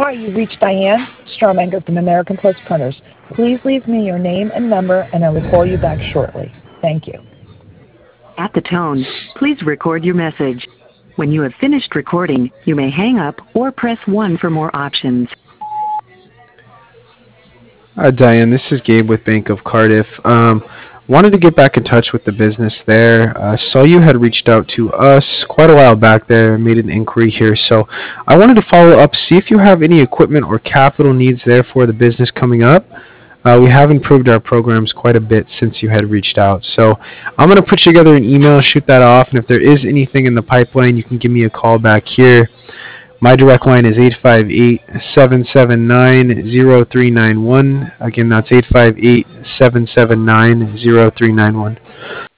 Hi, you've reached Diane Stromanger from American Post Printers. Please leave me your name and number, and I will call you back shortly. Thank you. At the tone, please record your message. When you have finished recording, you may hang up or press 1 for more options. Diane, this is Gabe with Bank of Cardiff. Wanted to get back in touch with the business there. Saw you had reached out to us quite a while back there, made an inquiry here. So I wanted to follow up, see if you have any equipment or capital needs there for the business coming up. We have improved our programs quite a bit since you had reached out. So I'm going to put together an email, shoot that off, and if there is anything in the pipeline, you can give me a call back here. My direct line is 858-779-0391. Again, that's 858-779-0391.